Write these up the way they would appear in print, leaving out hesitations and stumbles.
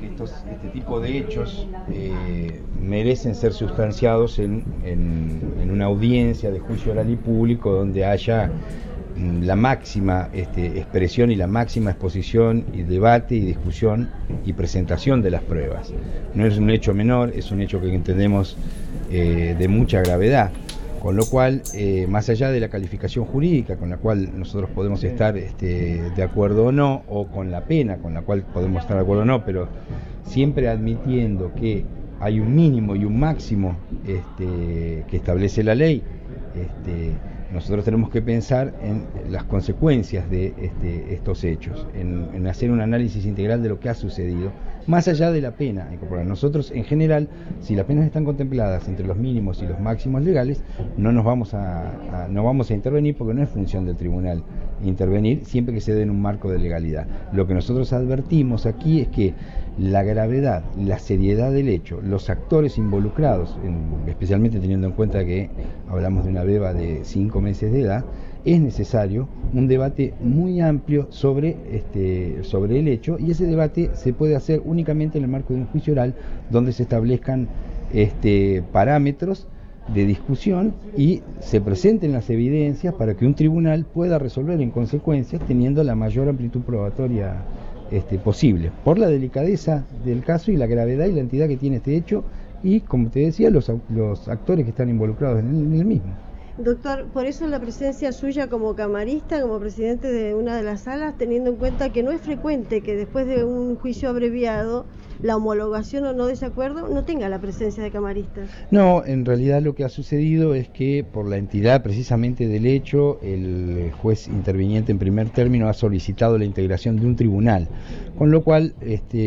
que este tipo de hechos merecen ser sustanciados en una audiencia de juicio oral y público donde haya la máxima expresión y la máxima exposición y debate y discusión y presentación de las pruebas. No es un hecho menor, es un hecho que entendemos de mucha gravedad, con lo cual, más allá de la calificación jurídica con la cual nosotros podemos estar de acuerdo o no, o con la pena con la cual podemos estar de acuerdo o no, pero siempre admitiendo que hay un mínimo y un máximo que establece la ley, nosotros tenemos que pensar en las consecuencias de estos hechos, en hacer un análisis integral de lo que ha sucedido, más allá de la pena. Nosotros, en general, si las penas están contempladas entre los mínimos y los máximos legales, no vamos a intervenir, porque no es función del tribunal intervenir siempre que se dé en un marco de legalidad. Lo que nosotros advertimos aquí es que la gravedad, la seriedad del hecho, los actores involucrados, especialmente teniendo en cuenta que hablamos de una beba de 5 meses de edad, es necesario un debate muy amplio sobre el hecho, y ese debate se puede hacer únicamente en el marco de un juicio oral donde se establezcan parámetros de discusión y se presenten las evidencias para que un tribunal pueda resolver en consecuencia, teniendo la mayor amplitud probatoria posible, por la delicadeza del caso y la gravedad y la entidad que tiene este hecho, y como te decía, los actores que están involucrados en el mismo. Doctor, por eso la presencia suya como camarista, como presidente de una de las salas, teniendo en cuenta que no es frecuente que después de un juicio abreviado la homologación o no de ese acuerdo no tenga la presencia de camaristas. No, en realidad lo que ha sucedido es que por la entidad precisamente del hecho, el juez interviniente en primer término ha solicitado la integración de un tribunal, con lo cual,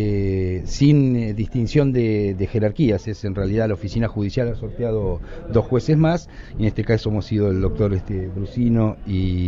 sin distinción de jerarquías, es en realidad la oficina judicial ha sorteado 2 jueces más, y en este caso hemos sido el doctor Brusino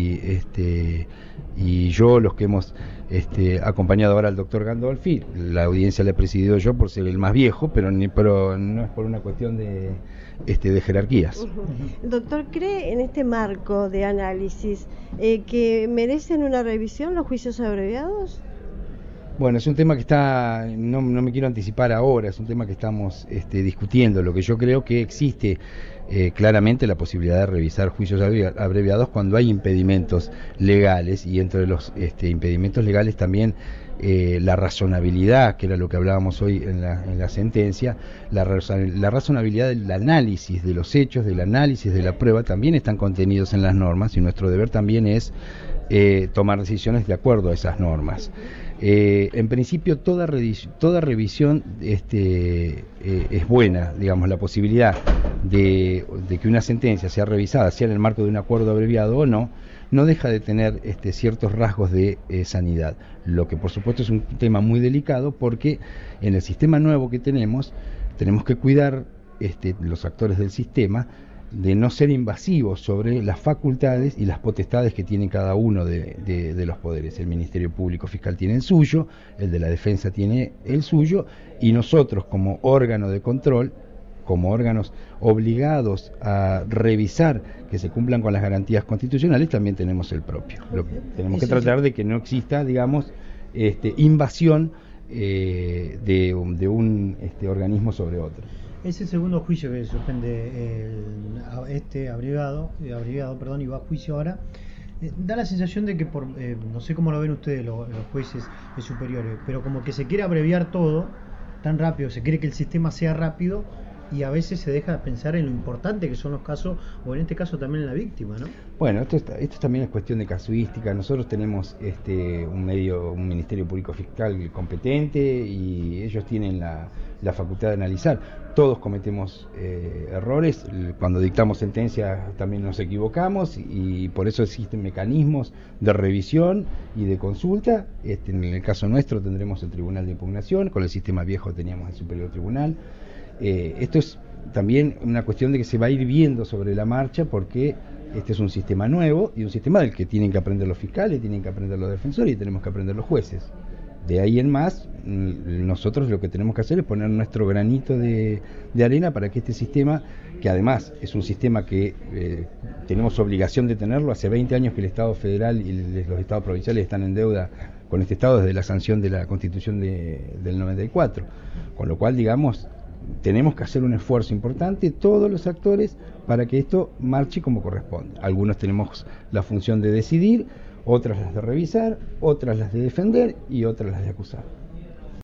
y yo los que hemos acompañado ahora al doctor Gandolfi. La audiencia la he presidido yo por ser el más viejo, pero no es por una cuestión de jerarquías. Doctor, ¿cree en este marco de análisis que merecen una revisión los juicios abreviados? Bueno, es un tema que no me quiero anticipar ahora, es un tema que estamos discutiendo. Lo que yo creo que existe claramente la posibilidad de revisar juicios abreviados cuando hay impedimentos legales, y entre los impedimentos legales también la razonabilidad, que era lo que hablábamos hoy en la sentencia, la razonabilidad del análisis de los hechos, del análisis de la prueba, también están contenidos en las normas, y nuestro deber también es tomar decisiones de acuerdo a esas normas. En principio toda revisión es buena, digamos. La posibilidad de que una sentencia sea revisada, sea en el marco de un acuerdo abreviado o no deja de tener ciertos rasgos de sanidad. Lo que por supuesto es un tema muy delicado, porque en el sistema nuevo que tenemos que cuidar los actores del sistema de no ser invasivos sobre las facultades y las potestades que tiene cada uno de los poderes. El Ministerio Público Fiscal tiene el suyo, el de la Defensa tiene el suyo, y nosotros, como órgano de control, como órganos obligados a revisar que se cumplan con las garantías constitucionales, también tenemos el propio. Tenemos que tratar de que no exista, digamos, invasión de un organismo sobre otro. Es el segundo juicio que suspende abreviado, y va a juicio ahora. Da la sensación de que no sé cómo lo ven ustedes los jueces superiores, pero como que se quiere abreviar todo tan rápido, se quiere que el sistema sea rápido, y a veces se deja de pensar en lo importante que son los casos, o en este caso también en la víctima, ¿no? Bueno, esto también es cuestión de casuística. Nosotros tenemos un Ministerio Público Fiscal competente, y ellos tienen la facultad de analizar. Todos cometemos errores, cuando dictamos sentencias también nos equivocamos, y por eso existen mecanismos de revisión y de consulta. En el caso nuestro tendremos el Tribunal de Impugnación, con el sistema viejo teníamos el Superior Tribunal. Esto es también una cuestión de que se va a ir viendo sobre la marcha, porque este es un sistema nuevo, y un sistema del que tienen que aprender los fiscales, tienen que aprender los defensores, y tenemos que aprender los jueces. De ahí en más, nosotros lo que tenemos que hacer es poner nuestro granito de arena para que este sistema, que además es un sistema que tenemos obligación de tenerlo, hace 20 años que el Estado federal y los Estados provinciales están en deuda con este Estado desde la sanción de la Constitución del 94. Con lo cual, digamos, tenemos que hacer un esfuerzo importante, todos los actores, para que esto marche como corresponde. Algunos tenemos la función de decidir, otras las de revisar, otras las de defender y otras las de acusar.